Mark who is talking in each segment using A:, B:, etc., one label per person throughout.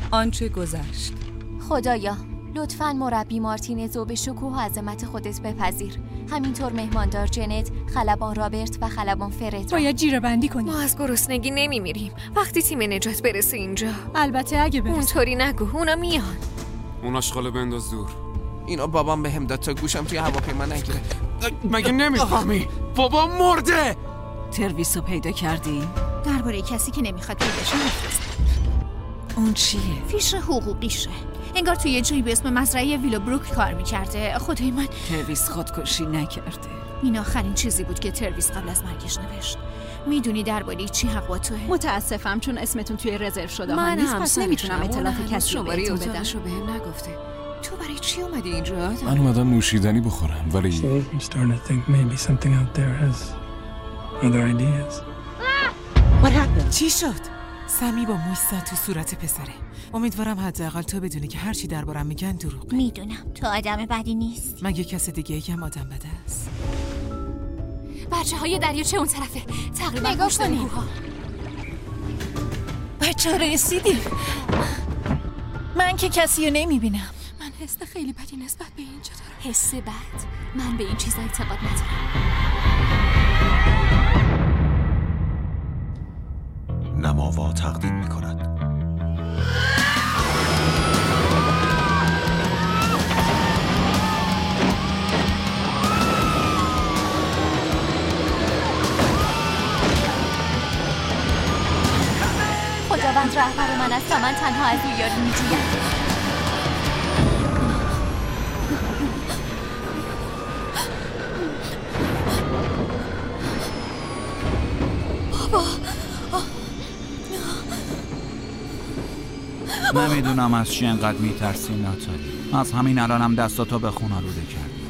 A: آنچه گذشت.
B: خدایا لطفاً مربی مارتینزو به شکوه و عظمت خودت بپذیر. همینطور مهماندار جنت، خلبان رابرت و خلبان فرد.
A: باید جیره بندی کنیم.
C: ما از گرسنگی نمیمیریم وقتی تیم نجات برسه اینجا.
A: البته اگه برسه.
C: اونطوری نگو، اونا میان.
D: اون آشغالو بنداز دور.
E: اینا بابام بهم داد تا گوشم توی هواپیما نگیره.
D: مگه نمیفهمی؟ بابا مرده.
F: ترویسو پیدا کردی؟
G: درباره کسی که نمیخواد پیداش نمی‌فرست.
F: اون چیه؟
G: فیش حقوقیشه. انگار توی یه جایی به اسم مزرعه ویلوبروک کار میکرده. خدای من،
F: ترویس خودکشی نکرده.
G: این آخرین چیزی بود که ترویس قبل از مرگش نوشت. میدونی درباره چی حق با توه؟
A: متاسفم چون اسمتون توی رزرو شده ها
C: من
A: نیست، پس نمیتونم اطلاعات کسی رو بهتون بدم.
C: اتاقشو بهم نگفته. تو برای چی اومدی اینجا؟
D: من اومدم نوشیدنی بخورم ولی
H: I'm starting to think maybe something out there has other ideas.
I: What happened? چی شد؟ سمی با موش زد تو صورت پسره. امیدوارم حداقل تو بدونی که هرچی دربارم میگن دروغه.
G: میدونم تو آدم بدی نیست.
I: مگه کس دیگه هم آدم بده است؟
B: بچه‌های دریاچه اون طرفه. تقریبا
A: نگاه
B: پشت
A: کنید.
B: کوه‌ها.
F: بچه‌ها رسیدیم. من که کسی رو نمیبینم.
B: من حس خیلی بدی نسبت به اینجا دارم. حس بد؟ من به این چیزا اعتقاد ندارم.
J: نماوا تقدیم می‌کند.
B: خداوند رهبر من است و من تنها از او یاری می‌جویم.
K: نمیدونم از چی انقدر میترسی ناتالی. از همین الانم دستاتو به خون آلوده کردی.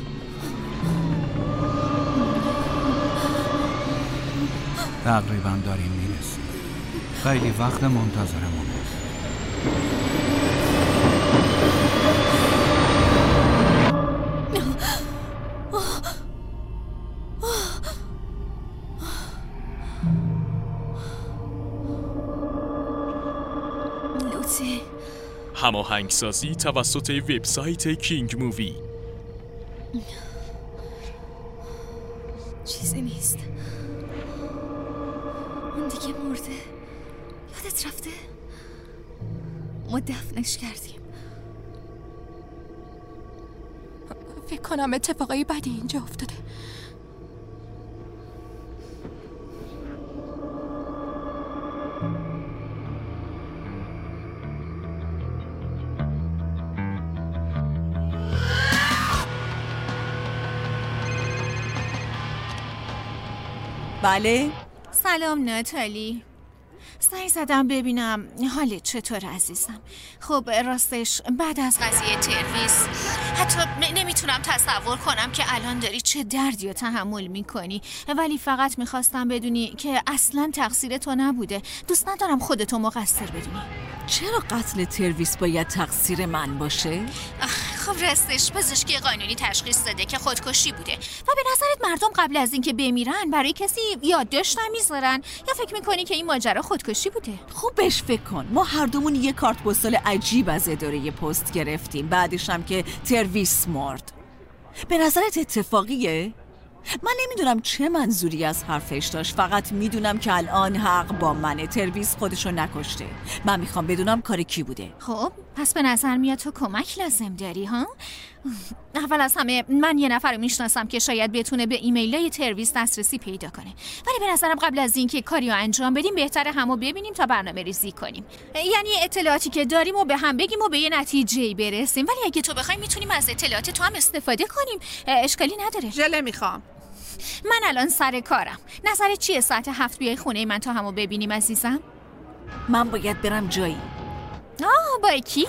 K: تقریبا داریم میرسیم. خیلی وقت منتظرمونه.
L: هماهنگسازی توسط وبسایت کینگ مووی.
B: چیزی نیست. اون دیگه مرده. یادت رفته؟ ما دفنش کردیم. فکر کنم اتفاقای بدی اینجا افتاده.
F: بله؟
G: سلام ناتالی. سعی زدم ببینم حالت چطور عزیزم. خب راستش بعد از قضیه ترویس حتی نمیتونم تصور کنم که الان داری چه دردی رو تحمل میکنی، ولی فقط میخواستم بدونی که اصلا تقصیر تو نبوده. دوست ندارم خودتو مقصر بدونی.
F: چرا قتل ترویس باید تقصیر من باشه؟
G: خب راستش پزشکی قانونی تشخیص داده که خودکشی بوده و به نظرت مردم قبل از اینکه بمیرن برای کسی یادداشت نمیذارن یا فکر میکنی که این ماجرا خودکشی بوده؟
F: خوب بهش فکر کن. ما هر دومون یه کارت پستال عجیب از اداره پست گرفتیم، بعدش هم که ترویس مرد. به نظرت اتفاقیه؟ من نمیدونم چه منظوری از حرفش داشت، فقط میدونم که الان حق با منه. ترویس خودشو نکشته. من میخوام بدونم کار کی بوده.
G: خب پس به نظر میاد تو کمک لازم داری ها؟ اول از همه من یه نفر رو میشناسم که شاید بتونه به ایمیلای ترویس دسترسی پیدا کنه، ولی به نظرم قبل از اینکه کاری رو انجام بدیم بهتره همو ببینیم تا برنامه ریزی کنیم. یعنی اطلاعاتی که داریم و به هم بگیم و به یه نتیجه‌ای برسیم، ولی اگه تو بخوای میتونیم از اطلاعات تو هم استفاده کنیم. اشکالی نداره.
A: ژله میخوام.
G: من الان سر کارم. نظرت چیه ساعت 7 بیای خونه من تا همو ببینیم عزیزم؟
F: من باید برم جایی.
G: با کی؟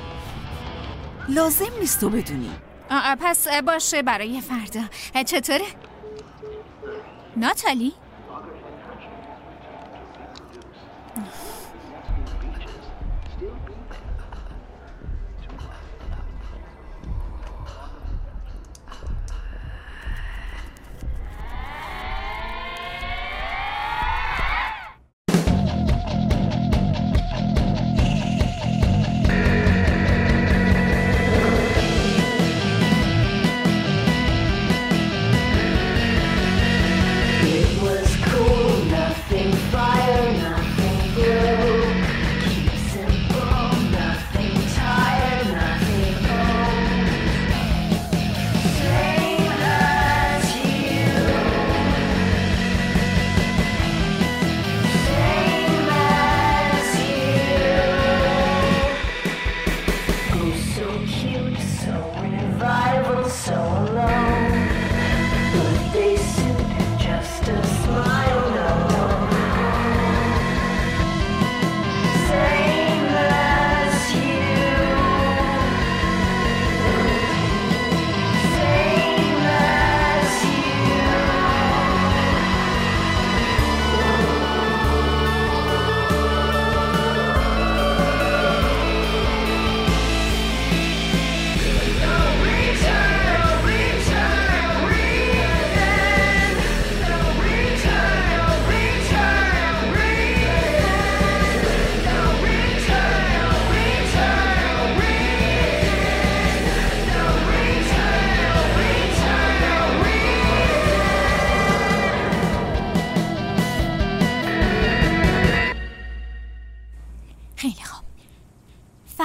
F: لازم نیست تو بدونی.
G: پس باشه برای فردا. چطوره؟ ناتالی؟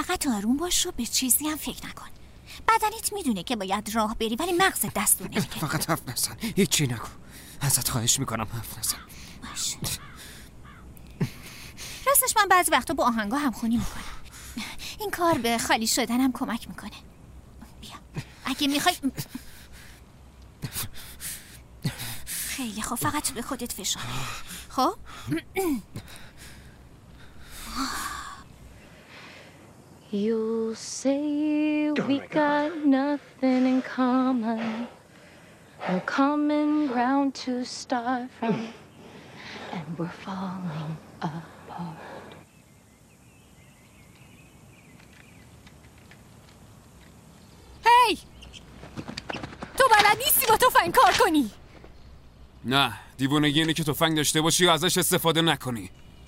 G: فقط آروم باش و به چیزی هم فکر نکن. بدنت میدونه که باید راه بری ولی مغزت دستور نمیده.
E: فقط حرف نزن، هیچی نگو. ازت خواهش میکنم حرف نزن.
G: باشه. راستش من بعضی وقتا با آهنگا همخونی میکنم. این کار به خالی شدنم کمک میکنه. بیا اگه میخوای. خیلی خوب، فقط به خودت فشار. خب
M: You say we got nothing in common, no common ground to start from, and we're falling apart.
G: هی! تو بلد نیستی با تفنگ کار کنی.
D: نه، دیوونگی اینه که تفنگ داشته باشی و ازش استفاده نکنی.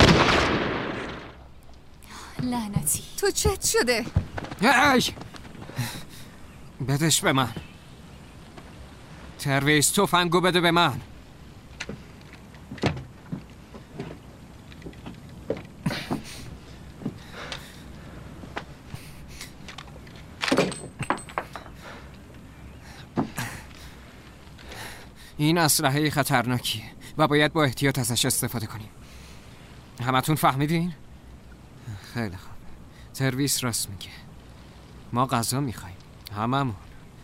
C: لعنتی تو چت شده؟
E: ای! بدش به من. ترویس تفنگو بده به من. این اسلحه خطرناکیه و باید با احتیاط ازش استفاده کنیم. همتون فهمیدین؟ خیلی خوب. ترویس راست میگه. ما غذا میخوایم. هممون.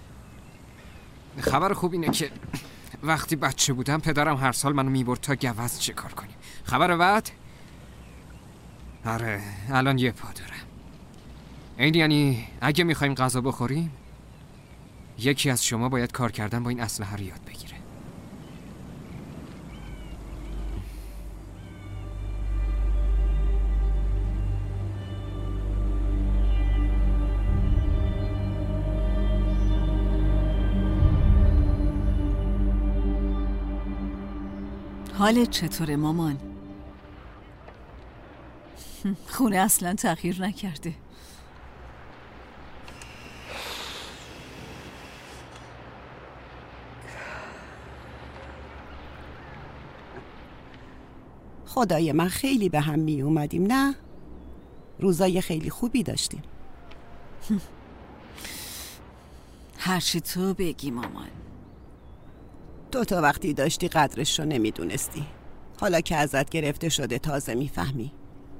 E: خبر خوب اینه که وقتی بچه بودم پدرم هر سال منو میبرد تا گوز شکار کنیم. خبر بعد؟ آره الان یه پا دارم. این یعنی اگه میخوایم غذا بخوریم یکی از شما باید کار کردن با این اسلحه رو یاد بگیره.
F: حالت چطوره مامان؟ خونه اصلا تغییر نکرده.
N: خدای من خیلی به هم می اومدیم نه؟ روزای خیلی خوبی داشتیم.
F: هرچی تو بگی مامان.
N: تو تا وقتی داشتی قدرش رو نمیدونستی. حالا که ازت گرفته شده تازه میفهمی.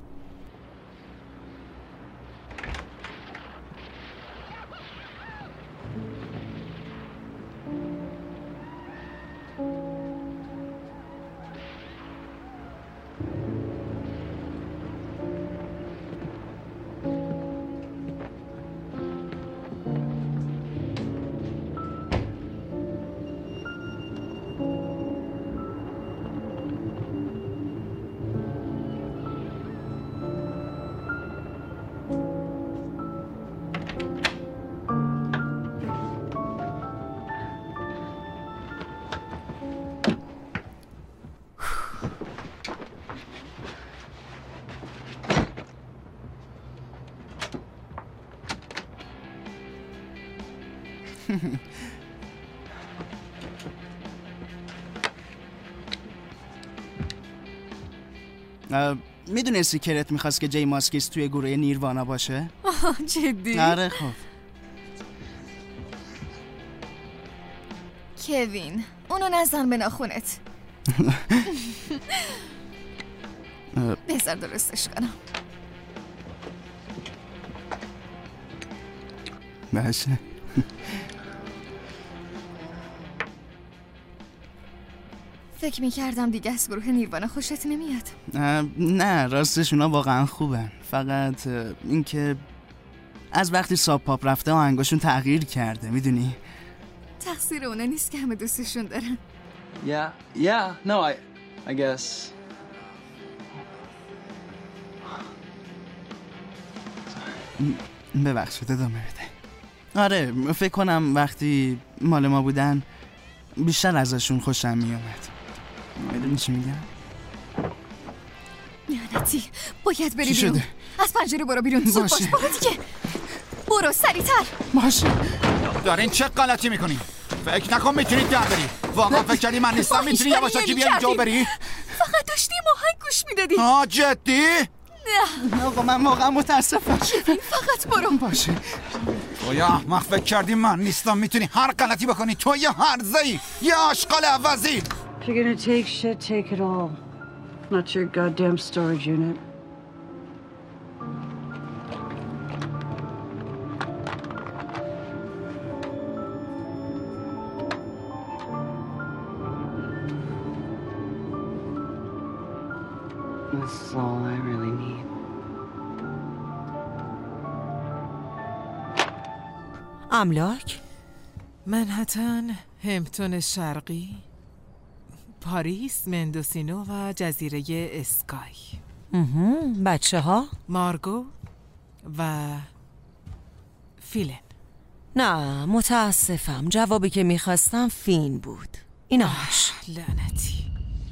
O: میدونستی کرت میخواست که جی ماسکیس توی گروه نیروانا باشه؟
C: جدی؟
O: آره خب.
C: کوین اونو نزن به ناخونت. بذار درستش کنم.
O: باشه.
C: فکر میکردم دیگه از گروه نیروانا خوشت نمیاد.
O: نه راستش اونا واقعا خوبن. فقط اینکه از وقتی ساب پاپ رفته آهنگاشون تغییر کرده میدونی؟
C: تقصیر اونا نیست که همه دوستشون دارن.
P: Yeah, no, I guess.
O: ببخشید ادامه بده. آره فکر کنم وقتی مال ما بودن بیشتر ازشون خوشم میامد. میدونی چی میگم؟
C: لعنتی باید بری بیرون. از پنجره برو بیرون. زود باش برو دیگه. برو سریعتر.
O: باشه.
K: دارین چه غلطی میکنی؟ فکر نکن میتونید در بری. واقعا فکر کردی من نیستم میتونی یواشکی بیای اینجا بری؟
C: فقط داشتیم آهنگ گوش میدادی.
K: جدی؟
O: آقا من واقعا متاسفم.
C: فقط برو.
O: باشه.
K: تو یا احمق فکر کردی من نیستم میتونی هر غلطی بکنی؟ تو یا هرزه‌ای یا آشغال عوضی.
Q: If you're gonna take shit, take it all. Not your goddamn storage unit. This is all I really need.
N: املاک؟
I: منهتن، همپتون شرقی، پاریس، مندوسینو و جزیره اسکای.
N: بچه ها؟
I: مارگو و فیلن.
N: نه متاسفم، جوابی که میخواستم فین بود. ایناش.
I: لعنتی.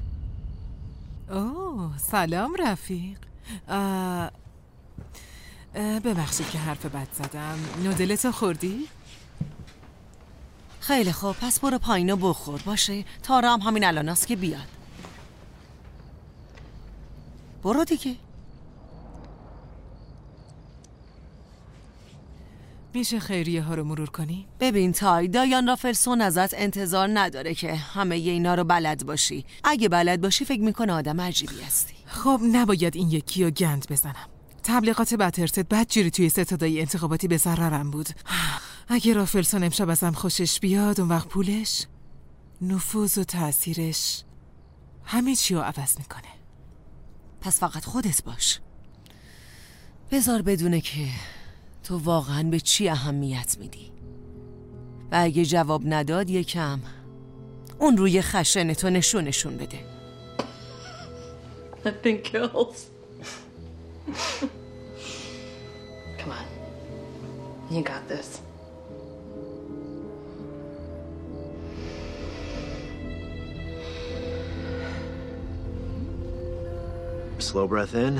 I: اوه سلام رفیق. ببخشید که حرف بد زدم. نودلتو خوردی؟
N: خیلی خوب، پس برو پایین و بخور. باشه تارا هم همین الان است که بیاد. برو دیگه.
I: میشه خیریه ها رو مرور کنی؟
N: ببین تای، دایان رافلسون ازت انتظار نداره که همه اینا رو بلد باشی. اگه بلد باشی فکر میکنه آدم عجیبی هستی.
I: خب نباید این یکی رو گند بزنم. تبلیغات بترتت بدجوری توی ستادای انتخاباتی به ضررم بود. اگه رافلسون امشب ازم خوشش بیاد اون وقت پولش، نفوذ و تأثیرش همه چی رو عوض میکنه.
N: پس فقط خودت باش. بذار بدونه که تو واقعا به چی اهمیت میدی. و اگه جواب نداد یکم اون روی خشنتو نشون بده.
Q: Nothing kills. Come on. You got this.
R: Slow breath in.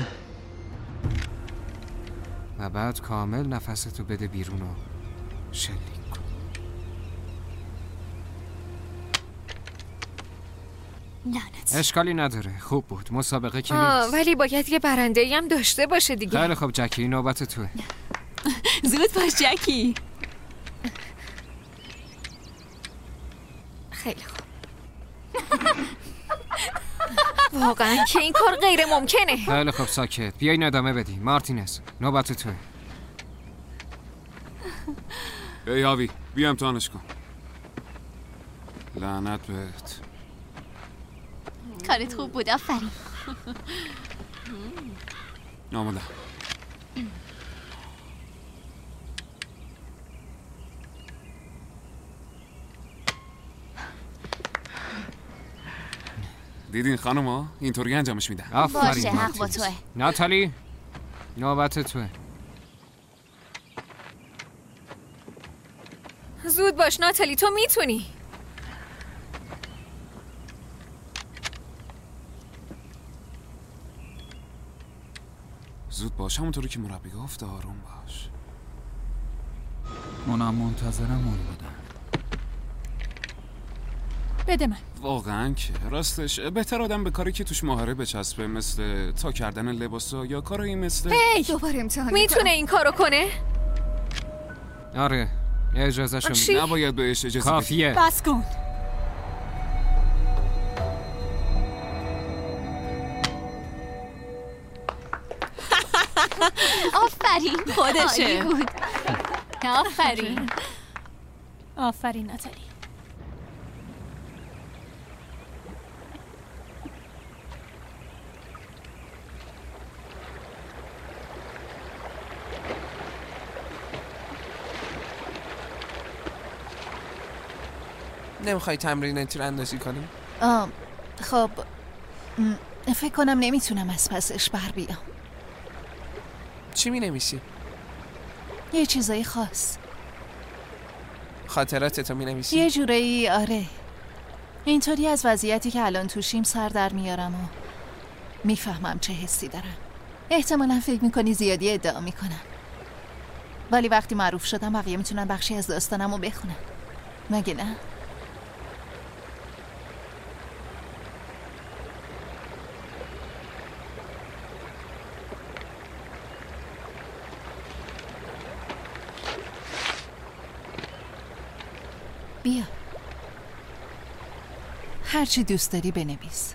E: و بعد کامل نفستو بده بیرون و شلیک کن.
G: لعنت.
E: اشکالی نداره، خوب بود. مسابقه که نیست.
G: ولی باید یه برنده‌ای هم داشته باشه دیگه.
E: خیلی خوب جکی، نوبت توه.
C: زود باش جکی.
G: خیلی خوب. واقعا که این کار غیر ممکنه.
E: خیلی خوب ساکت، بیاین ادامه بدیم. مارتینز نوبت توه.
D: ای هاوی بیا امتحانش کن. لعنت بهت.
B: کارت خوب بود، آفرین.
D: آماده. دیدین خانوما؟ اینطوری انجامش میدن.
E: آفرین.
B: باشه حق با توه.
E: ناتالی نوبت توه.
G: زود باش ناتالی، تو میتونی.
D: زود باش، همونطوری که مربی گفت آروم باش.
K: منم منتظرم اون بودم.
A: بده من.
D: واقعا که راستش بهتر آدم به کاری که توش ماهره بچسبه، مثل تا کردن لباسا یا کارایی مثل
C: هی دوباره امتحان
G: میتونه این کارو کنه؟
E: آره اجازه شو.
D: نباید بهش اجازه
E: کافیه.
A: بس کن.
B: آفرین،
C: خودشه.
B: عالی بود. آفرین.
A: آفرین ناتالی.
S: نمیخوای تمرین تیراندازی کنیم؟
A: خب فکر کنم نمیتونم از پسش بر بیام.
S: چی می نویسی؟
A: یه چیزای خاص.
S: خاطراتتو می نویسی؟
A: یه جورایی آره. اینطوری از وضعیتی که الان توشیم سر در میارم و میفهمم چه حسی دارم. احتمالا فکر میکنی زیادی ادعا میکنم، ولی وقتی معروف شدم بقیه میتونن بخشی از داستانم رو بخونن، مگه نه؟ بیا، هرچی دوست داری بنویس.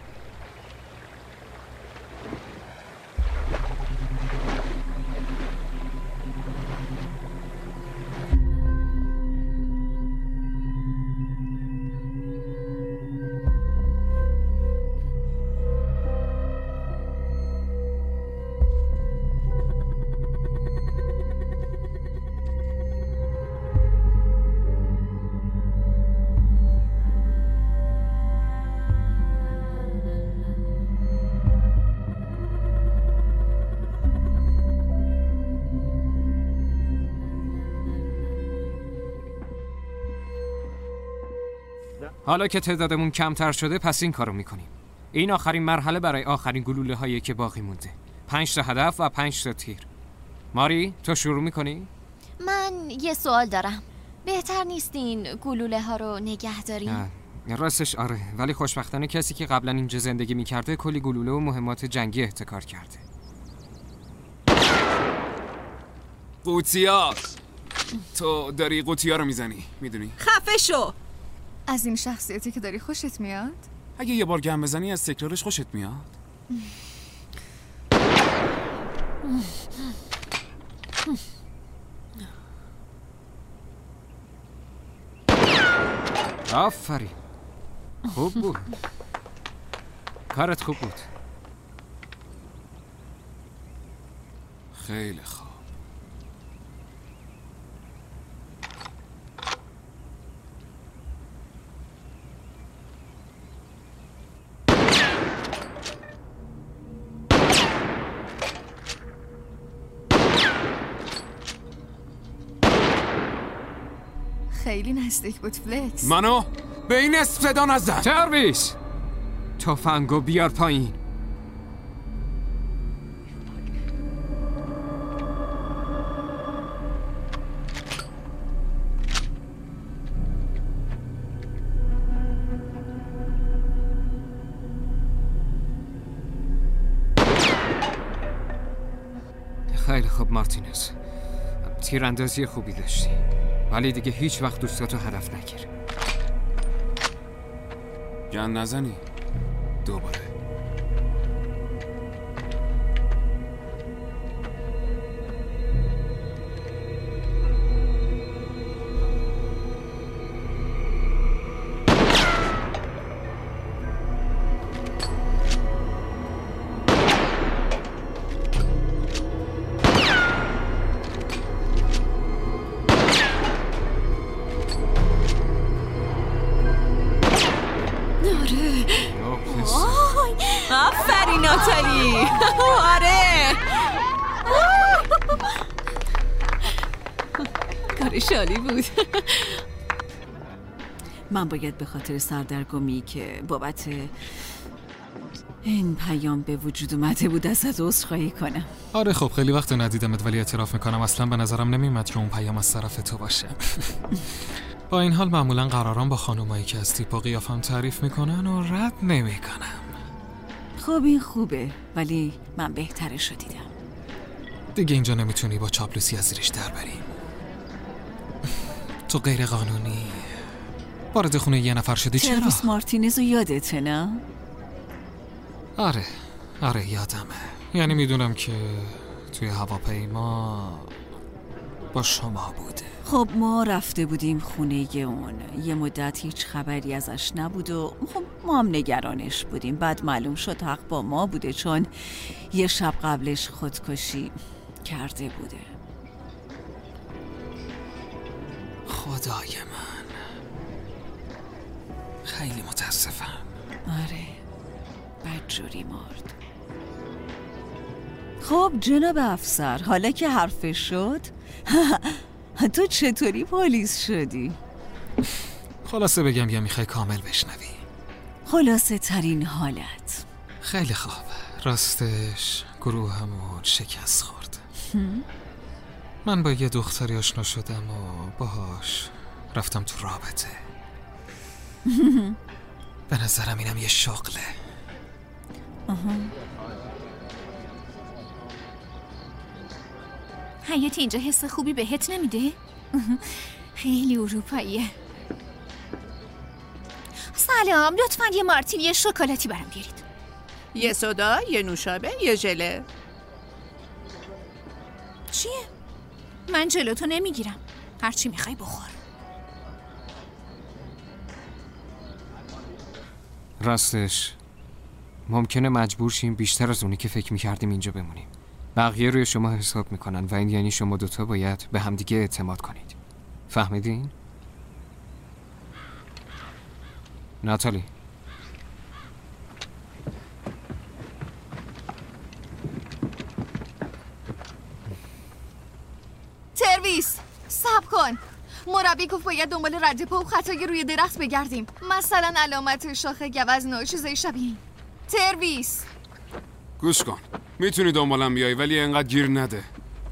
E: حالا که تعدادمون کمتر شده پس این کارو میکنیم. این آخرین مرحله برای آخرین گلوله هایی که باقی مونده. 5 تا هدف و 5 تا تیر. ماری تو شروع میکنی؟
B: من یه سوال دارم. بهتر نیستین گلوله ها رو نگه داریم؟
E: راستش آره، ولی خوشبختانه کسی که قبلا اینجا زندگی میکرده کلی گلوله و مهمات جنگی احتکار کرده.
D: قوطیا، تو داری قوطیا رو میزنی، میدونی؟
C: خفه شو.
A: از این شخصیتی که داری خوشت میاد؟
D: اگه یه بار گم بزنی از تکرارش خوشت میاد؟
E: آفرین، خوب بود. کارت خوب بود.
D: خیلی خوب.
A: خیلی نزدیک بود فلکس.
D: منو به این اسم صدا نزن.
E: ترویس، تفنگو بیار پایین. خیلی خوب مارتینز، تیراندازی خوبی داشتی، ولی دیگه هیچ وقت دوستاتو هدف نگیر.
D: گند نزنی دوباره.
F: آفرین ناتالی. آره کار شالی بود. من باید به خاطر سردرگمی که بابت این پیام به وجود اومده بود ازت عذرخواهی کنم.
T: آره خب خیلی وقت ندیدمت، ولی اعتراف میکنم اصلا به نظرم نمیومد که اون پیام از طرف تو باشه. با این حال معمولا قرارم با خانومایی که از تیپ و قیافم تعریف میکنن و رد نمیکنم.
F: خب این خوبه، ولی من بهترش رو دیدم.
T: دیگه اینجا نمیتونی با چاپلوسی از زیرش در بری. تو غیر قانونی وارد خونه یه نفر شدی. چرا؟
F: ترویس مارتینز رو یادته نه؟
T: آره یادمه. یعنی میدونم که توی هواپیما با شما بوده.
F: خب ما رفته بودیم خونه اون، یه مدت هیچ خبری ازش نبود و خب ما هم نگرانش بودیم. بعد معلوم شد حق با ما بوده، چون یه شب قبلش خودکشی کرده بوده.
T: خدای من، خیلی متاسفم.
F: آره بدجوری مرد. خب جناب افسر، حالا که حرفش شد تو چطوری پلیس شدی؟
T: خلاصه بگم یا میخوای کامل بشنوی؟
F: خلاصه ترین حالت.
T: خیلی خوب. راستش گروهمون شکست خورد. من با یه دختری آشنا شدم و باهاش رفتم تو رابطه. به نظرم اینم یه شغله.
G: حیات اینجا حس خوبی بهت نمیده؟ خیلی اروپاییه. سلام، لطفاً یه مارتینی شکلاتی برام بیارید.
F: یه سودا، یه نوشابه، یه ژله.
G: چیه؟ من جلوتو نمیگیرم. هرچی میخوای بخور.
E: راستش ممکنه مجبور شیم بیشتر از اونی که فکر میکردیم اینجا بمونیم. بقیه روی شما حساب میکنن و این یعنی شما دوتا باید به همدیگه اعتماد کنید. فهمیدین؟ ناتالی.
C: ترویس صبر کن. مربی گفت باید دنبال رد پا و خطای روی درخت بگردیم، مثلا علامت شاخ گوزن و چیزای شبیه این. ترویس
D: گوش کن، میتونی دنبالم بیای ولی انقدر گیر نده.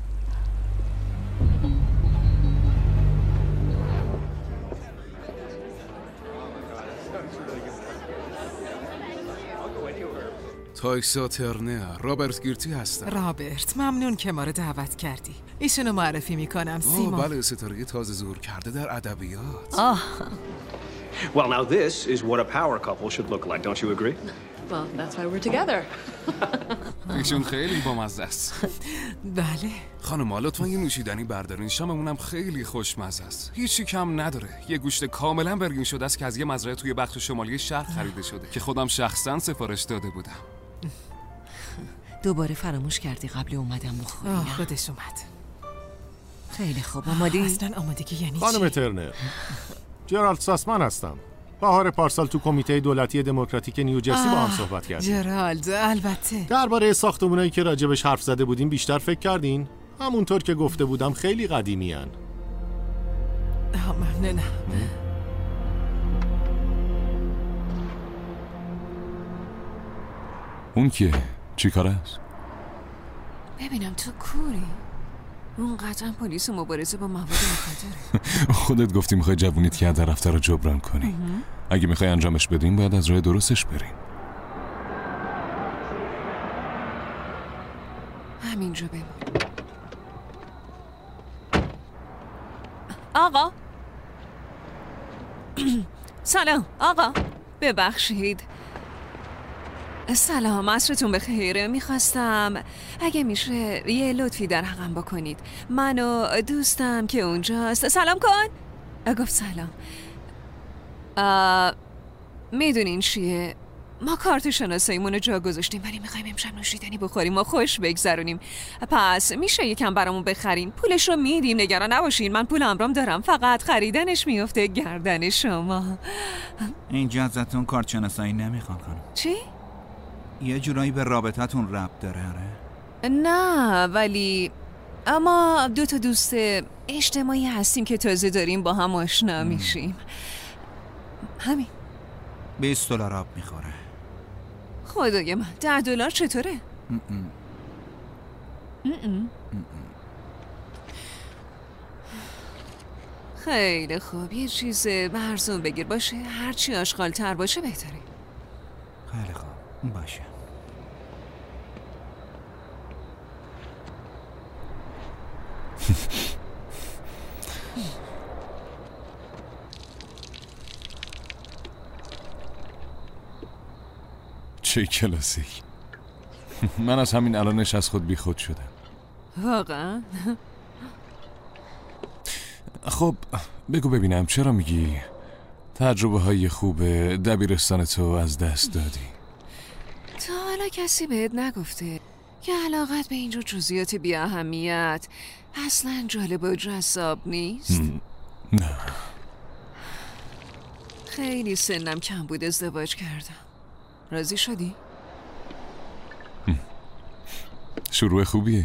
D: تایسا ترنر، رابرت گیرتی هستم.
I: رابرت، ممنون که ما رو دعوت کردی. ایشونو معرفی میکنم، سیمون.
D: بله، ستاره تازه ظهور کرده در ادبیات.
R: Well, now this is what a power couple should look like, don't you agree?
Q: Well, that's why we're together.
D: ایشون خیلی بامزه است.
I: بله.
D: خانم لطفاً یه نوشیدنی بردارین، شاممونم خیلی خوشمزه است. هیچی کم نداره. یه گوشت کاملا برگین شده است که از یه مزرعه توی بخش شمالی شهر خریده شده که خودم شخصاً سفارش داده بودم.
N: دوباره فراموش کردی قبل اومدم بخوری.
I: خودش اومد.
N: خیلی خوب، آمادی؟
I: اصلا آمادگی یعنی چی؟
U: خانم ترنر، جرالد ساسمن هستم. بهار پارسال تو کمیته دولتی دموکراتیک نیوجرسی با هم صحبت کردیم.
I: جرالد، البته.
U: درباره ساختمونایی که راجبش حرف زده بودیم بیشتر فکر کردین؟ همونطور که گفته بودم خیلی قدیمی هن.
I: ممنونم.
V: اون کیه؟ چی کار است؟
N: ببینم تو کوری. اون قطعا پلیس مبارزه با مواد مخدره.
V: خودت گفتی میخوای جوونیت کرده رفته رو جبران کنی. اگه میخوای انجامش بدیم باید از راه درستش بریم.
N: همینجا بمون. آقا سلام آقا، ببخشید. سلام، عصرتون بخیر. میخواستم اگه میشه یه لطفی در حقم بکنید. من و دوستم که اونجاست. سلام کن. گفت سلام. میدونین چیه؟ ما کارت شناساییمون رو جا گذاشتیم ولی میخوایم امشب نوشیدنی بخوریم و خوش بگذرونیم. پس میشه یکم برامون بخرین؟ پولش رو میدیم، نگران نباشین. من پول امرام دارم، فقط خریدنش میفته گردن شما.
K: اینجا ازتون کارت شناسایی نمیخوان خانم.
N: چی؟
K: یه جورایی به رابطتون ربط داره.
N: نه ولی اما دو تا دوست اجتماعی هستیم که تازه داریم با هم آشنا میشیم. همین.
K: $20 آب میخوره.
N: خدای من، $10 چطوره؟ خیلی خوب، یه چیز ارزون بگیر باشه، هرچی آشغال تر باشه بهتره.
K: خیلی خوب باشه.
V: چه کلاسیک. من از همین الانش از خود بی خود شدم.
N: واقعا؟
V: خب بگو ببینم چرا میگی تجربه های خوب دبیرستان تو از دست دادی؟
N: تا حالا کسی بهت نگفته که علاقت به اینجور جزئیات بی اهمیت اصلا جالب و جذاب نیست؟
V: نه.
N: خیلی سنم کم بود ازدواج کردم. راضی شدی؟
V: شروع خوبیه.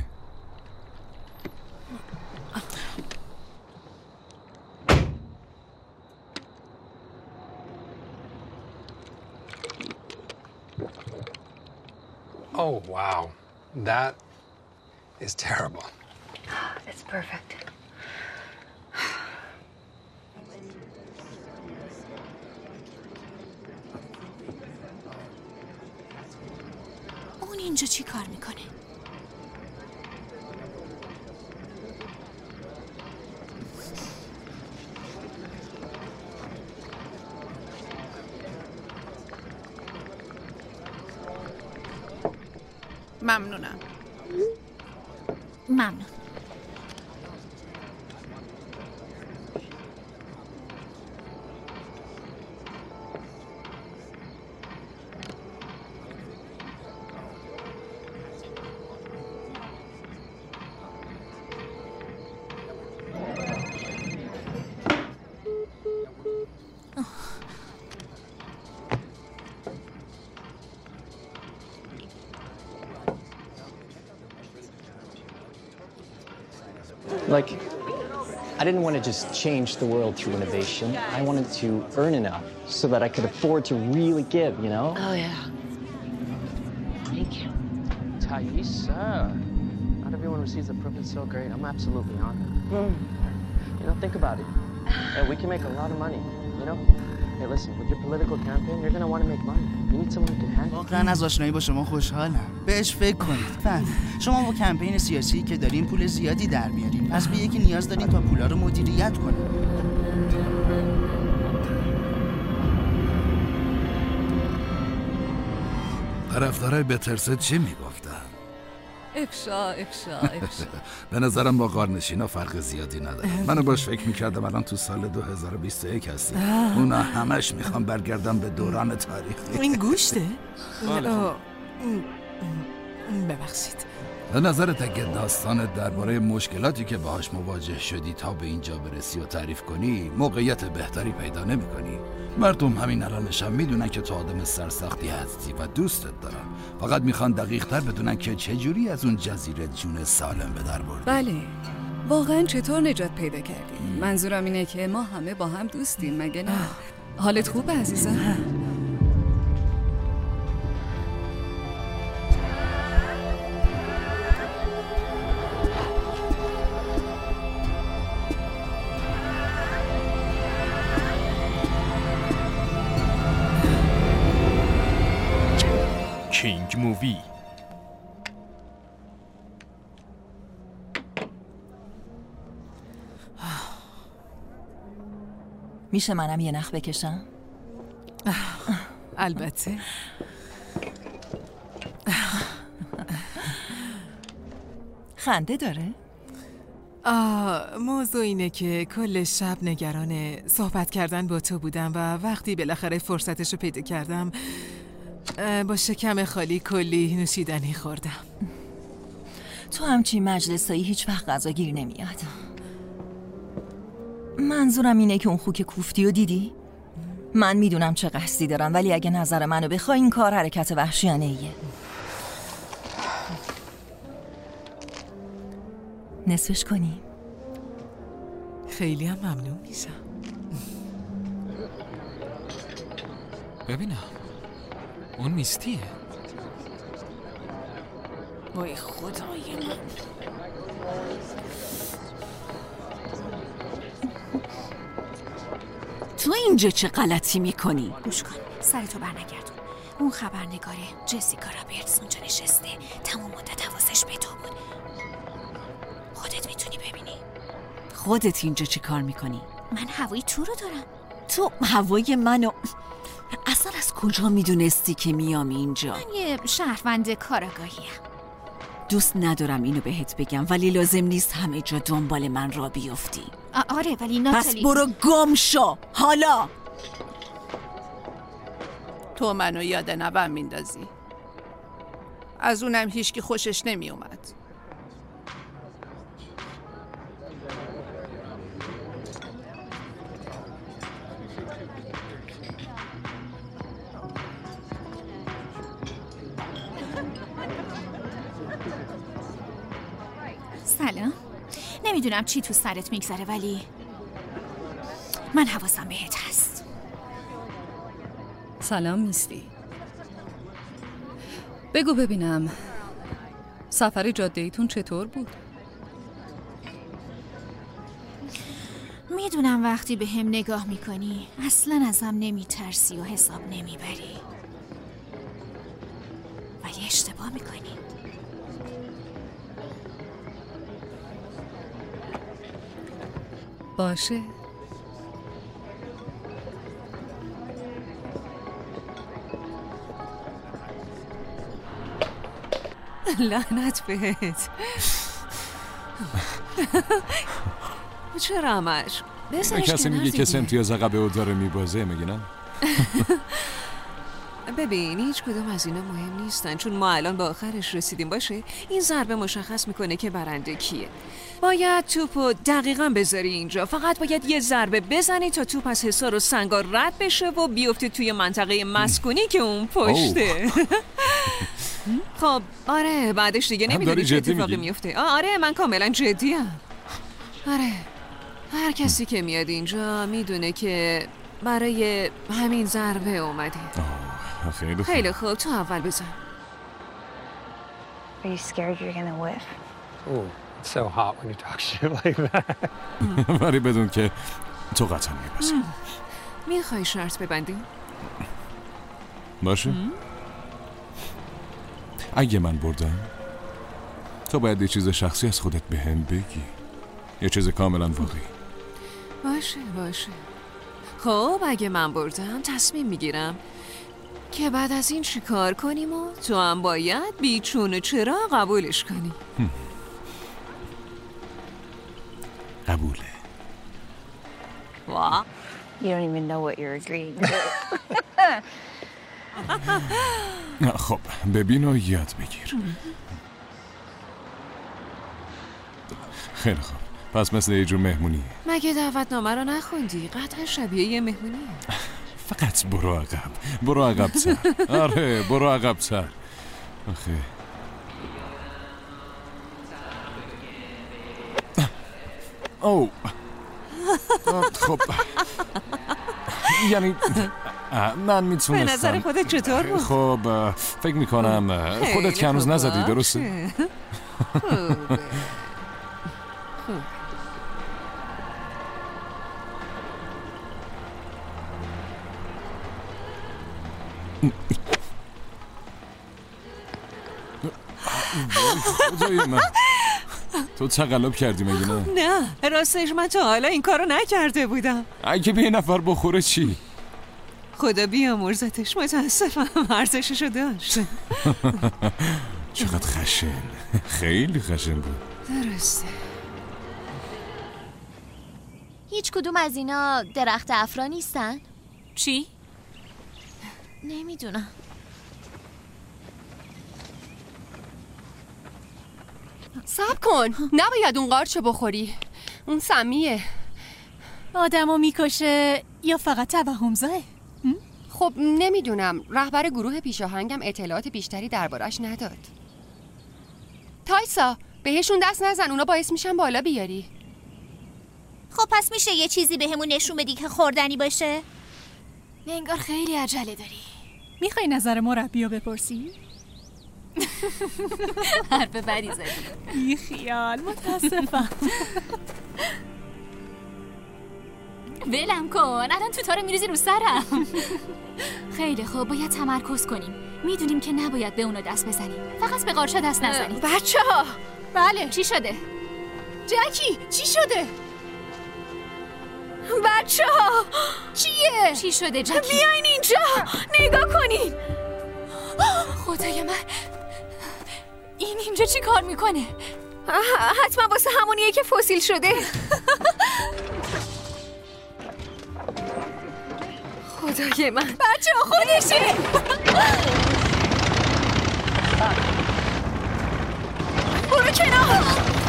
W: Oh, wow. That is terrible.
M: It's perfect.
G: اون اینجا چی کار میکنه؟
I: ممنونم.
G: ممنون.
H: Like, I didn't want to just change the world through innovation. I wanted to earn enough so that I could afford to really give, you know?
N: Oh, yeah. Thank you.
H: Thais, not everyone receives the proof is so great. I'm absolutely honored. You know, think about it. Hey, we can make a lot of money, you know? Hey, listen, with your political campaign, you're going to want to make money. You need someone who can handle it.
O: واقعا از آشنایی با شما خوشحالم. بهش فکر کنید. فهم. شما با کمپین سیاسی که دارین پول زیادی در میارین. پس به یکی نیاز دارین تا پولا رو مدیریت کنه.
J: طرفدارای بترست چی میگفتن؟
N: افشا.
J: به نظرم با غارنشینا فرق زیادی نداره. منو باش فکر میکردم الان تو سال 2021 هستیم. اونا همش میخوام برگردم به دوران تاریخی.
I: این گوشته؟ ببخشید.
J: به نظرت اگه داستانت درباره مشکلاتی که باهاش مواجه شدی تا به اینجا برسی و تعریف کنی، موقعیت بهتری پیدا نمی‌کنی؟ مردم همین الانش هم میدونن که تو آدم سرسختی هستی و دوستت دارن. فقط میخوان دقیق‌تر بدونن که چجوری از اون جزیره جون سالم به در بردی.
L: بله. واقعا چطور نجات پیدا کردی؟ منظورم اینه که ما همه با هم دوستیم، مگه نه؟ حالت خوبه عزیزم؟
X: کینگ مووی.
Y: میشه منم یه نخ بکشم؟
I: البته.
Y: خنده داره؟
I: موضوع اینه که کل شب نگران صحبت کردن با تو بودم و وقتی بالاخره فرصتش رو پیدا کردم با شکم خالی کلی نوشیدنی خوردم.
Y: تو همچین مجلسایی هیچ وقت غذا گیر نمیاد. منظورم اینه که اون خوک کوفتی رو دیدی؟ من میدونم چه قصدی دارم، ولی اگه نظر منو بخوای این کار حرکت وحشیانه ایه. نصفش کنی؟
I: خیلی هم ممنون میشم.
T: ببینم اون میستیه.
F: وای خدای من. تو اینجا چه غلطی میکنی؟
G: گوش کن، سرتو برنگردون. اون خبرنگاره جسیکا رابرتس اونجا نشسته، تمام مدت حواسش به تو بود. خودت میتونی ببینی.
F: خودت اینجا چی کار میکنی؟
G: من هوای تو رو دارم.
F: تو هوای منو اصلا از کجا میدونستی که میام اینجا؟
G: من یه شهروند کاراگاهیم.
F: دوست ندارم اینو بهت بگم، ولی لازم نیست همه جا دنبال من را بیفتی.
G: آره ولی ناتالی،
F: پس برو گم شو حالا.
I: تو منو یاد نوام میندازی. از اونم هیچکی خوشش نمی اومد.
G: سلام. نمیدونم چی تو سرت میگذره ولی من حواسم بهت هست.
L: سلام میستی. بگو ببینم سفر جاده ایتون چطور بود؟
G: میدونم وقتی به هم نگاه میکنی اصلا ازم نمیترسی و حساب نمیبری، ولی اشتباه میکنی.
L: باشه.
N: لعنت بهت. چرا همش؟
V: کسی میگه که امتیاز عقبه او داره میبازه میگه نه؟
N: ببین هیچ کدوم از اینا مهم نیستن چون ما الان به آخرش رسیدیم. باشه این ضربه مشخص میکنه که برنده کیه. باید توپو دقیقاً بذاری اینجا. فقط باید یه ضربه بزنی تا توپ از حصار و سنگا رد بشه و بیفته توی منطقه مسکونی که اون پشته. خب آره بعدش دیگه نمیدونی چه اتفاقی میفته. آره من کاملا جدیم. آره هر کسی که میاد اینجا میدونه که برای همین ضربه اومدی. خیلی خوب تو اول بزن.
M: Are you scared you're gonna whiff?
W: Oh, it's so hot when you talk shit like that.
V: ولی بدون که تو قطعا میبازی.
N: میخوای شرط ببندی؟
V: باشه. اگه من بردم تو باید یه چیز شخصی از خودت به هم بگی. یه چیز کاملا واقعی.
N: باشه. خب اگه من بردم تصمیم میگیرم که بعد از این چی کار کنیم و تو هم باید بیچون چرا قبولش کنی.
V: قبوله.
M: What? You don't even know what you're agreeing to.
V: خب ببین و یاد بگیر. خیلی خوب پس مثل یه جور مهمونیه.
N: مگه دعوتنامه رو نخوندی؟ قطعا شبیه یه مهمونیه.
V: فقط برو عقب تر. آره برو عقب تر. آخه او خب یعنی من میتونستم.
N: به نظر خودت چطور بود؟
V: خب فکر میکنم خودت که هنوز نزدی درسته؟
N: خوبه.
V: خدای من تو تقلب کردی مگه نه؟
N: نه راستش من تا حالا این کارو نکرده بودم.
V: اگه به یه نفر بخوره چی؟
N: خدا بیامرزتش متاسفم ارزششو داشت.
V: چقدر خشن. خیلی خشن بود.
N: درسته.
C: هیچ کدوم از اینا درخت افرا نیستن؟
G: چی؟
C: نمیدونم.
A: صبر کن نباید اون قارچو بخوری اون سمیه.
G: آدمو میکشه یا فقط توهمزاه؟
A: خب نمیدونم رهبر گروه پیشاهنگم اطلاعات بیشتری دربارش نداد. تایسا بهشون دست نزن اونا باعث میشن بالا بیاری.
G: خب پس میشه یه چیزی بهمون نشون بدی که خوردنی باشه؟
C: انگار خیلی عجله داری.
G: میخوای نظر مربیو بپرسی؟
C: حرف بدی زدی.
G: بی خیال متاسفم.
C: ولم کن الان تو تارو میریزی رو سرم. خیلی خوب باید تمرکز کنیم. میدونیم که نباید به اونا دست بزنیم. فقط به قارچا دست نزنیم.
A: بچه‌ها
C: بله چی شده؟
A: جکی چی شده؟ بچه‌ها
C: چیه؟ چی شده جکی؟
A: بیاین اینجا نگاه کنین.
C: خدای من این اینجا چی کار میکنه؟
A: حتما واسه همونیه که فسیل شده. خدای من
C: بچه‌ها خودشه.
A: برو کنار.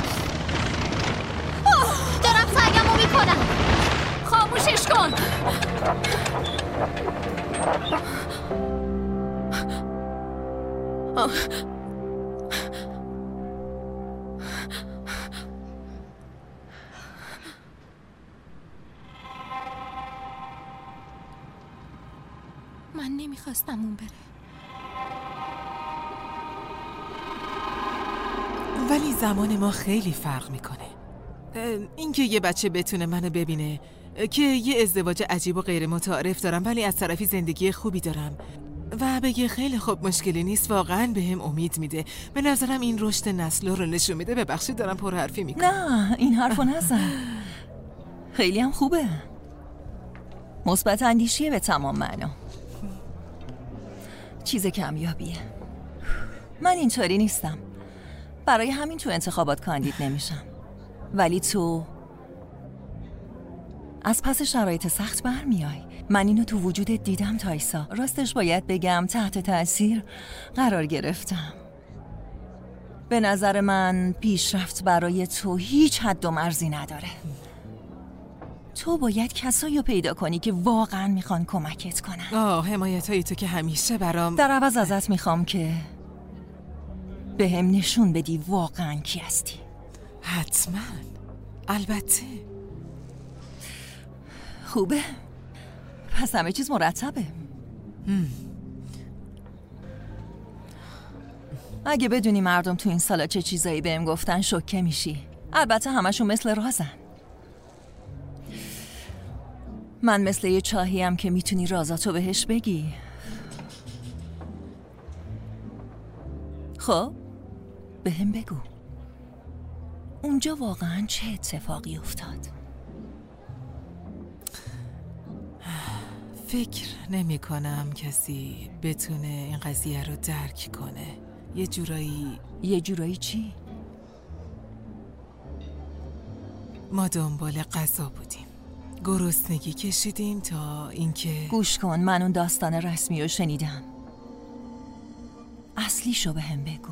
C: دارم سعیمو میکنم. خاموشش کن.
G: من نمیخواستم اون بره
I: ولی زمان ما خیلی فرق میکنه. اینکه یه بچه بتونه منو ببینه که یه ازدواج عجیب و غیر متعارف دارم ولی از طرفی زندگی خوبی دارم و بگه خیلی خوب مشکلی نیست واقعا بهم امید میده. به نظرم این رشد نسل رو نشون میده. ببخشید دارم پر حرفی میکنم.
Y: نه این حرفو نزن. خیلی هم خوبه. مثبت اندیشیه به تمام معنا. چیز کمیابیه. من اینطوری نیستم. برای همین تو انتخابات کاندید نمیشم. ولی تو از پس شرایط سخت برمیای. من اینو تو وجودت دیدم تایسا. راستش باید بگم تحت تأثیر قرار گرفتم. به نظر من پیشرفت برای تو هیچ حد و مرزی نداره. تو باید کسایی رو پیدا کنی که واقعا میخوان کمکت کنن.
I: حمایتای تو که همیشه برام.
Y: در عوض ازت میخوام که به هم نشون بدی واقعا کی هستی.
I: حتما. البته.
Y: خوبه. پس همه چیز مرتبه. اگه بدونی مردم تو این سالا چه چیزایی بهم گفتن شوکه میشی. البته همشون مثل رازن. من مثل یه چاهیم که میتونی رازاتو بهش بگی. خب بهم بگو اونجا واقعا چه اتفاقی افتاد؟
I: فکر نمی کنم کسی بتونه این قضیه رو درک کنه. یه جورایی چی؟ ما دنبال غذا بودیم. گرسنگی کشیدیم تا اینکه
Y: گوش کن، من اون داستان رسمی رو شنیدم. اصلیشو بهم بگو.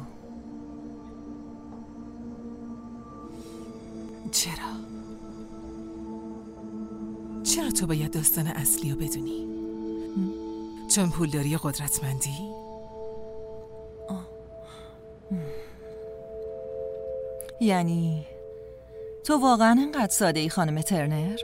I: چرا تو باید داستان اصلی رو بدونی؟ چون پولداری قدرتمندی؟
Y: یعنی تو واقعا اینقدر ساده ای خانم ترنر؟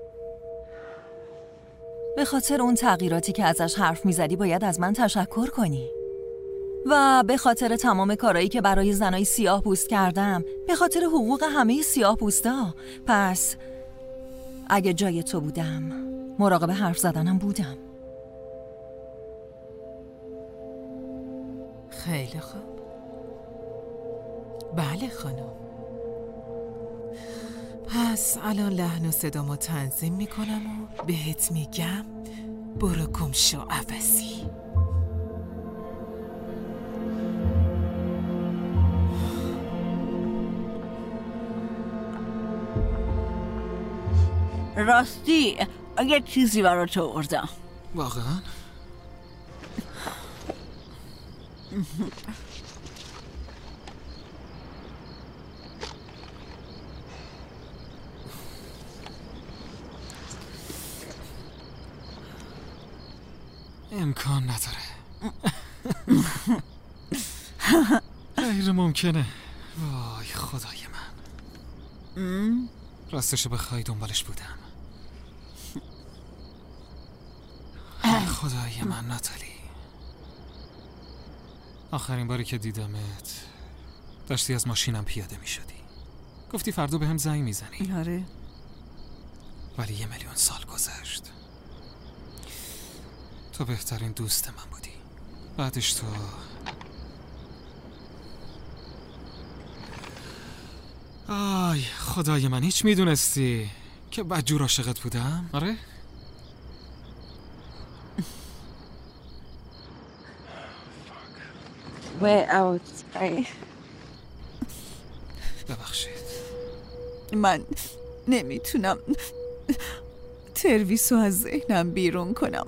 Y: به خاطر اون تغییراتی که ازش حرف میزدی باید از من تشکر کنی. و به خاطر تمام کارهایی که برای زنای سیاه پوست کردم، به خاطر حقوق همه سیاه پوستا. پس اگه جای تو بودم مراقب حرف زدنم بودم.
I: خیلی خوب. بله خانم. پس الان لحن و صدامو تنظیم میکنم و بهت میگم برو گم شو عوضی.
F: راستی یه چیزی برات آوردم.
T: واقعا؟ امکان نداره. غیر ممکنه. وای خدای من. راستشو بخوای دنبالش بودم. خدای من ناتالی، آخرین باری که دیدمت داشتی از ماشینم پیاده می شدی. گفتی فردا به هم زنگ می زنی.
F: آره.
T: ولی 1,000,000 سال گذشت. تو بهترین دوست من بودی. بعدش تو آی خدای من، هیچ میدونستی که بدجور عاشقت بودم؟ آره؟ ببخشید.
F: من نمیتونم ترویسو از ذهنم بیرون کنم.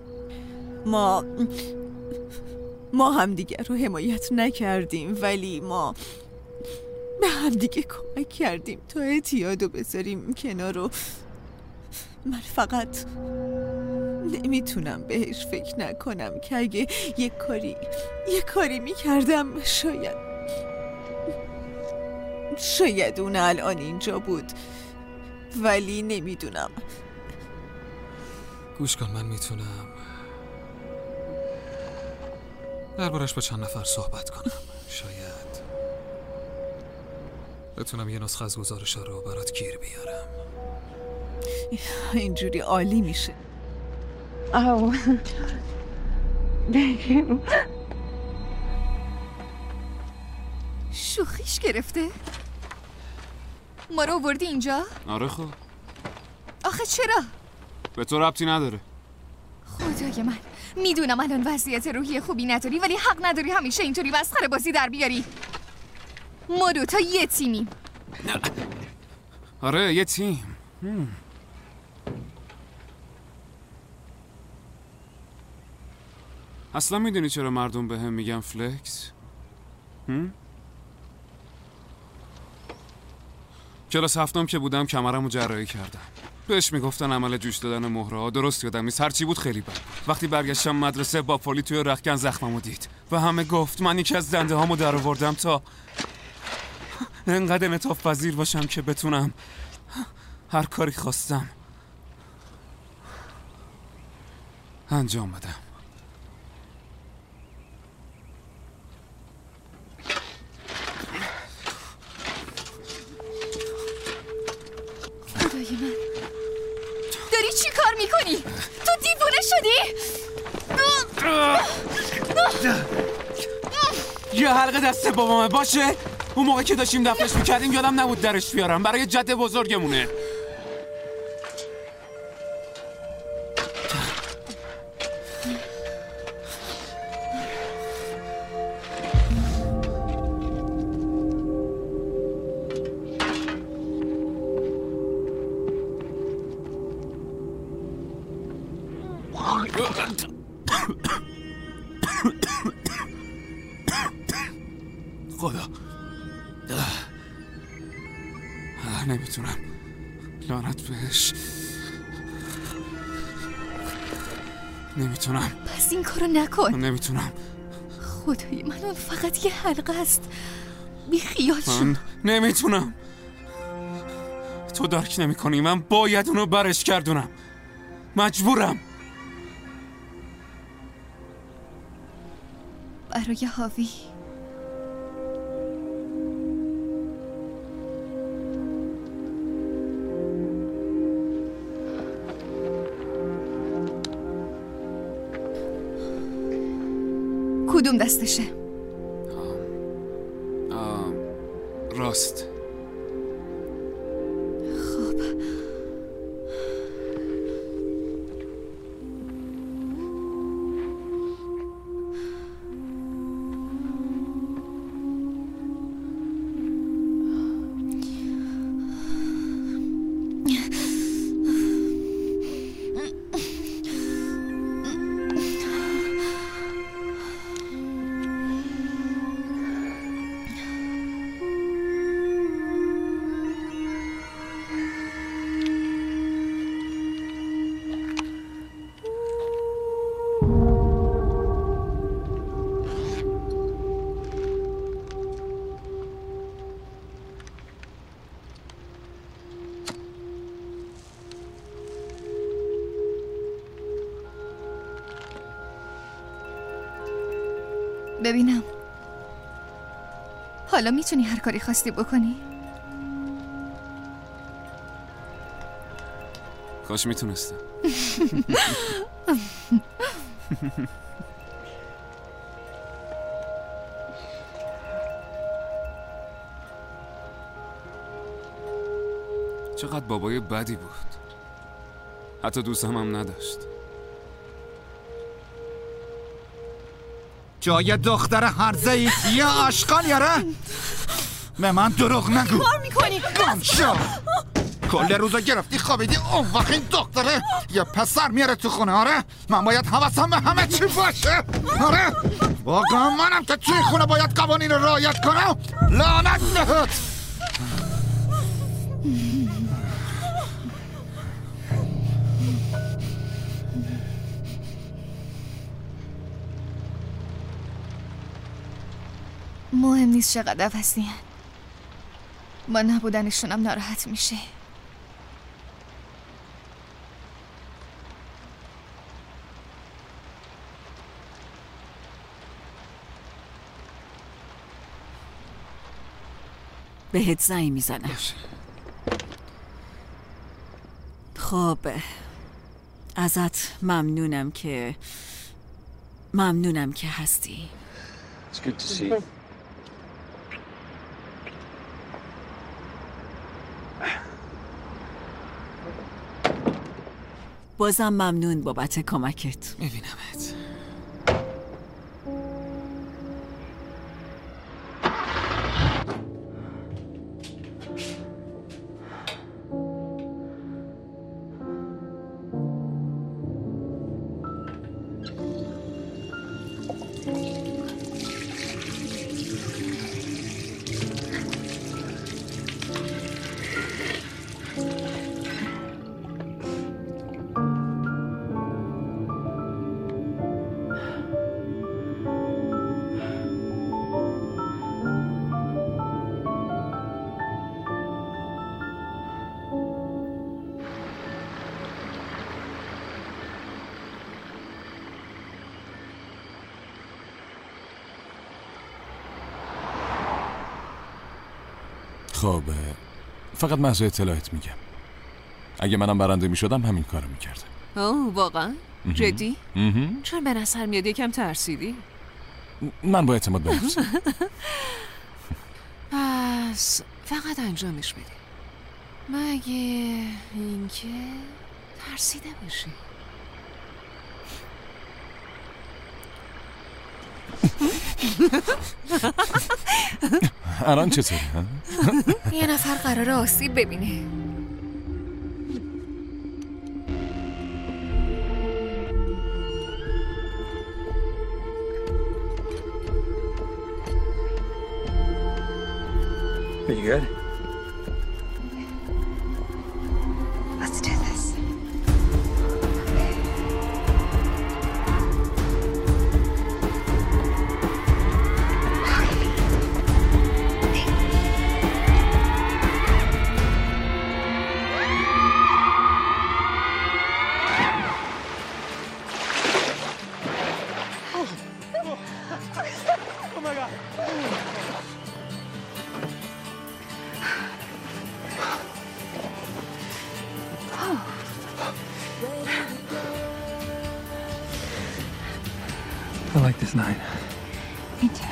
F: ما همدیگر رو حمایت نکردیم، ولی ما به همدیگه کمک کردیم تا اعتیادو بذاریم کنار. رو من فقط نمیتونم بهش فکر نکنم که اگه یه کاری میکردم شاید اون الان اینجا بود، ولی نمیدونم.
T: گوش کن، من میتونم دربارش با چند نفر صحبت کنم. شاید بتونم یه نسخه از گزارش‌ها رو برات گیر بیارم.
F: اینجوری عالی میشه.
C: شوخیش گرفته؟ ما رو آوردی اینجا؟
D: آره خب.
C: آخه چرا؟
D: به تو ربطی نداره.
C: خدای من، میدونم الان وضعیت روحی خوبی نداری، ولی حق نداری همیشه اینطوری مسخره بازی در بیاری. ما دوتا یه تیمیم.
D: آره یه تیم. اصلا میدونی چرا مردم به هم میگن فلکس؟ کلاس هفتم که بودم کمرمو جراحی کردم. بهش میگفتن عمل جوش دادن مهره‌ها، درست یادم نیست، هرچی بود خیلی بد. وقتی برگشتم مدرسه با پلی توی رختکن زخممو دید و همه گفت من یکی از دنده هامو در آوردم تا انقدر انعطاف پذیر باشم که بتونم هر کاری خواستم انجام بدم.
C: خدای من، داری چی کار میکنی؟ تو دیوونه شدی؟
D: یه حلقه دست بابامه باشه؟ اون موقع که داشتیم دفنش میکردیم یادم نبود درش بیارم، برای جد بزرگمونه. خدا نمیتونم، لعنت بهش، نمیتونم.
C: پس این کارو نکن.
D: نمیتونم.
C: خدای من، اون فقط یه حلقه است، بی خیال شو.
D: من نمیتونم. تو درک نمی کنی، من باید اونو برش گردونم، مجبورم.
C: برای هاوی. کدوم دستشه؟
D: راست.
C: خب ببینم، حالا میتونی هر کاری خواستی بکنی؟
D: کاش میتونستم. چقدر بابای بدی بود، حتی دوستم هم نداشت.
K: جای دختر هرزه‌ای یه آشغال یاره. به من دروغ نگو.
F: کار میکنی؟
K: گم شو. کل روزا گرفتی خوابیدی، اون وقت این دختره یه پسر میاره تو خونه. آره من باید حواسم به همه چی باشه. آره واقعا منم که توی خونه باید قوانین رو رعایت کنم. لعنت بهت.
C: مهم نیست چقدر عوضی هن. با نبودنشونم ناراحت میشه.
F: بهت زنگ میزنم. خب ازت ممنونم که هستی.
H: It's good to see you.
F: بازم ممنون بابت کمکت.
D: میبینمت.
V: خب فقط محض اطلاعت میگم، اگه منم برنده میشدم همین کارو میکردم.
F: اوه واقعا؟ جدی؟ چون به نظر میاد یکم ترسیدی.
V: من با اعتماد به نفسم.
F: پس فقط انجامش بده، مگه اینکه ترسیده باشی.
V: الان چطوری؟
C: یه نفر قراره آسیب ببینه.
B: Are you good?
M: Let's do this.
B: Oh my God. I like this night.
M: Me too.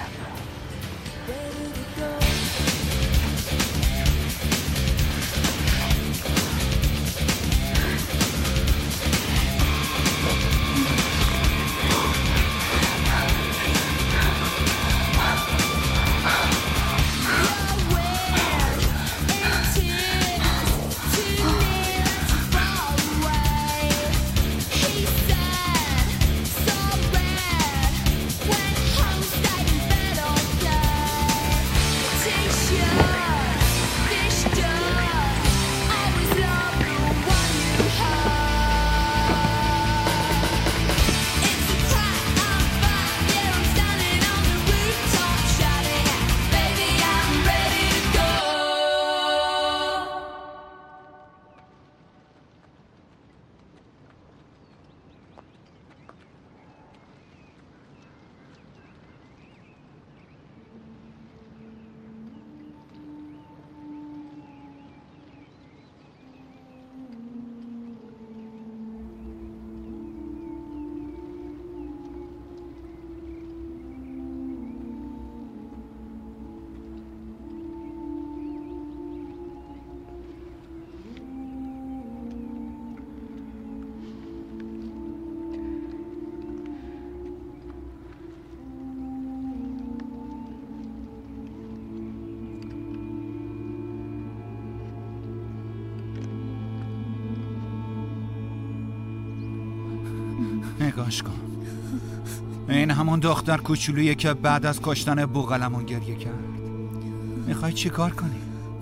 K: نگاش کن، این همون دختر کوچولویه که بعد از کشتن بوغلمون گریه کرد. میخوای چی کار کنی؟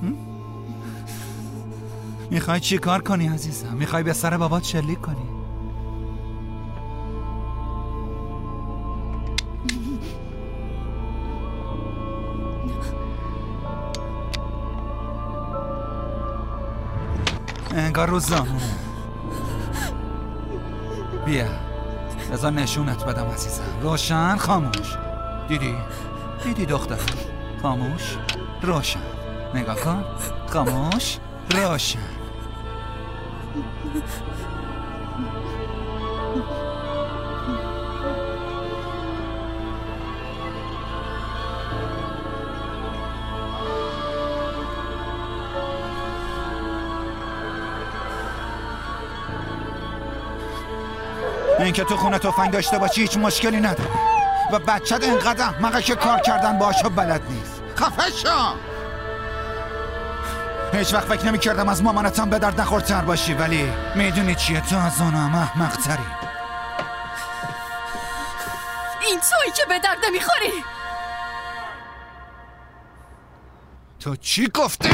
K: میخوای چی کار کنی عزیزم؟ میخوای به سر بابات شلیک کنی؟ انگار رو زامونه. بیا بذار نشونت بدم عزیزم. روشن، خاموش. دیدی دختر؟ خاموش، روشن. نگاه کن، خاموش، روشن. این که تو خونه تفنگ داشته باشی هیچ مشکلی نداره و بچت اینقدر احمقه که کار کردن باهاشو بلد نیست. خفه شو. هیچ وقت فکر نمی کردم از مامانتم به درد نخورتر باشی، ولی میدونی چیه؟ تو از اونم احمق تری.
C: این تویی که به درد نمیخوری.
K: تو چی گفتی؟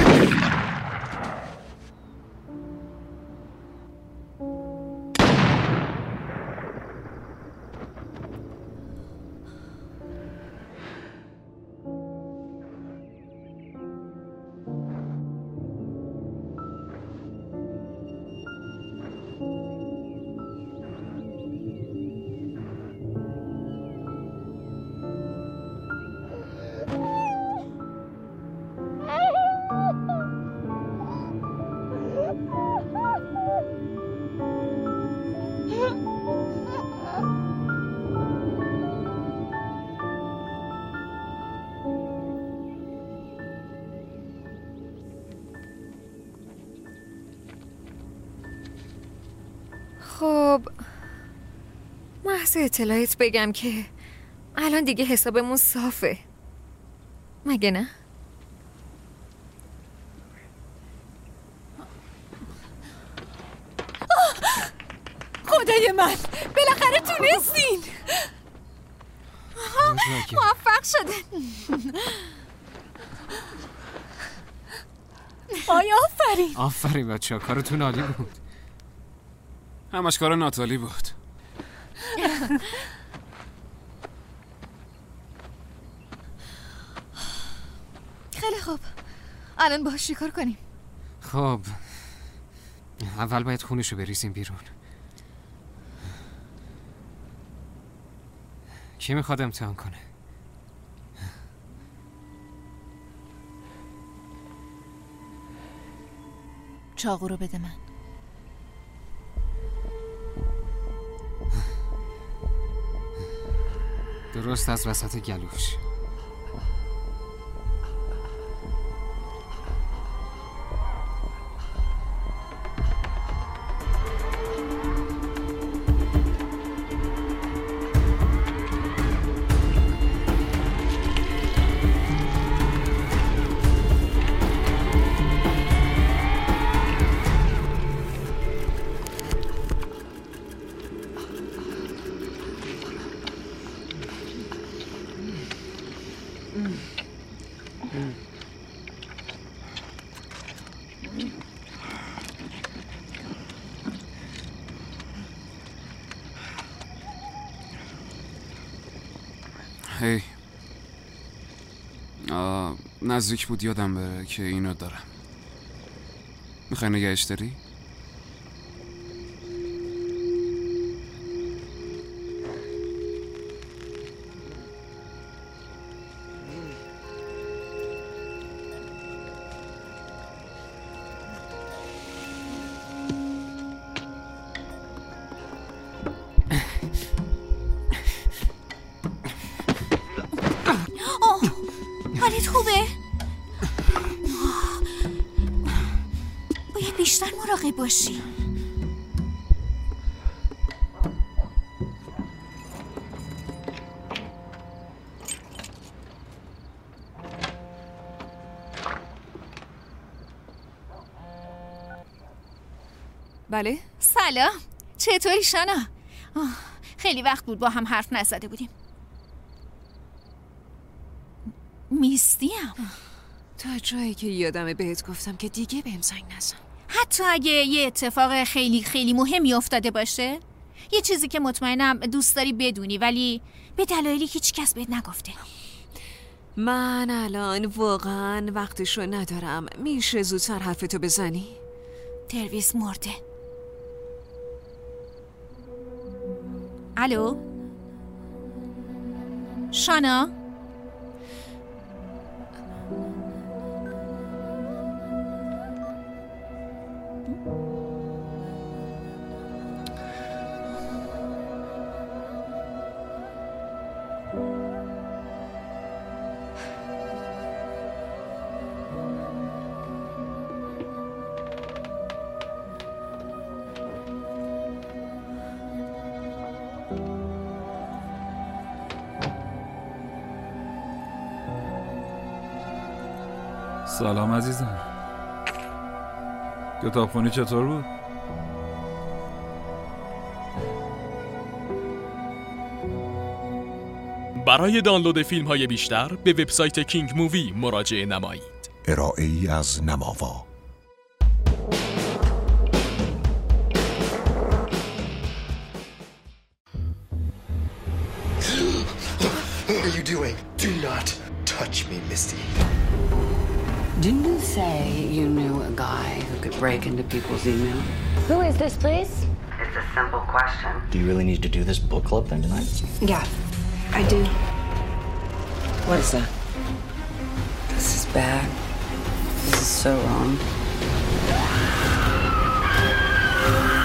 E: خب محض اطلاعت بگم که الان دیگه حسابمون صافه، مگه نه؟
F: خدای من بالاخره تونستین.
C: موفق شده.
F: آیا آفرین.
D: آفرین بچه ها، کارتون عالی بود. همش کار ناتالی بود.
C: خیلی خوب، الان باهاش چیکار کنیم؟
P: خب اول باید خونشو بریزیم بیرون. کی میخواد امتحان کنه؟
G: چاقو رو بده من.
P: درست از وسط گلوش.
D: هی نزدیک بود یادم بره که اینو دارم. میخوای نگهش داری؟
G: حالت خوبه؟ باید بیشتر مراقب باشی.
E: بله؟
G: سلام، چطوری شانا؟ خیلی وقت بود با هم حرف نزده بودیم. میستیم.
E: تا جایی که یادمه بهت گفتم که دیگه بهم زنگ نزن.
G: حتی اگه یه اتفاق خیلی خیلی مهمی افتاده باشه، یه چیزی که مطمئنم دوست داری بدونی ولی به دلایلی هیچ کس بهت نگفته.
E: من الان واقعا وقتشو ندارم. میشه زودتر حرفتو بزنی؟
G: ترویس مرده. الو؟ شانا؟
V: سلام عزیزم. کتابخونی چطور بود؟
R: برای دانلود فیلم‌های بیشتر به وبسایت کینگ مووی مراجعه نمایید.
S: ارائه‌ای از نماوا.
X: What are you doing? Do not touch me, Misty.
Q: Didn't you say you knew a guy who could break into people's email?
M: Who is this, please?
Q: It's a simple question.
X: Do you really need to do this book club thing tonight?
M: Yeah, I do.
Q: What is that? This is bad. This is so wrong.